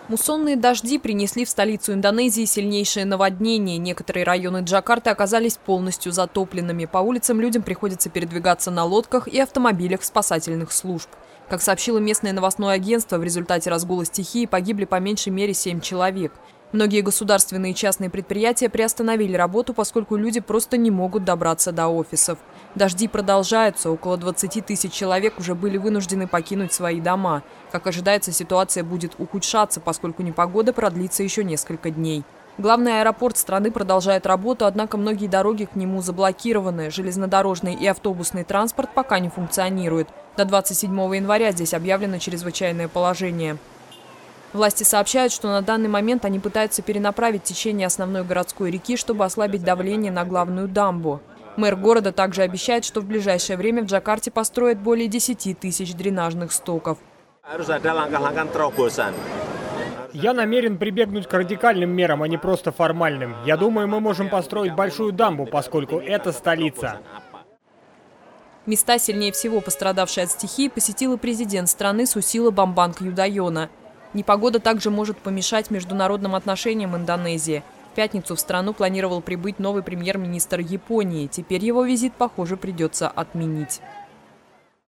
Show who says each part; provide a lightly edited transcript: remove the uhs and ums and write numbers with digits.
Speaker 1: Муссонные дожди принесли в столицу Индонезии сильнейшее наводнение. Некоторые районы Джакарты оказались полностью затопленными. По улицам людям приходится передвигаться на лодках и автомобилях спасательных служб. Как сообщило местное новостное агентство, в результате разгула стихии погибли по меньшей мере 7 человек. Многие государственные и частные предприятия приостановили работу, поскольку люди просто не могут добраться до офисов. Дожди продолжаются. Около 20 тысяч человек уже были вынуждены покинуть свои дома. Как ожидается, ситуация будет ухудшаться, поскольку непогода продлится еще несколько дней. Главный аэропорт страны продолжает работу, однако многие дороги к нему заблокированы. Железнодорожный и автобусный транспорт пока не функционирует. До 27 января здесь объявлено чрезвычайное положение. Власти сообщают, что на данный момент они пытаются перенаправить течение основной городской реки, чтобы ослабить давление на главную дамбу. Мэр города также обещает, что в ближайшее время в Джакарте построят более 10 тысяч дренажных стоков.
Speaker 2: Я намерен прибегнуть к радикальным мерам, а не просто формальным. Я думаю, мы можем построить большую дамбу, поскольку это столица.
Speaker 1: Места, сильнее всего пострадавшие от стихии, посетил и президент страны Сусило Бамбанг Юдайона. Непогода также может помешать международным отношениям Индонезии. В пятницу в страну планировал прибыть новый премьер-министр Японии. Теперь его визит, похоже, придется отменить.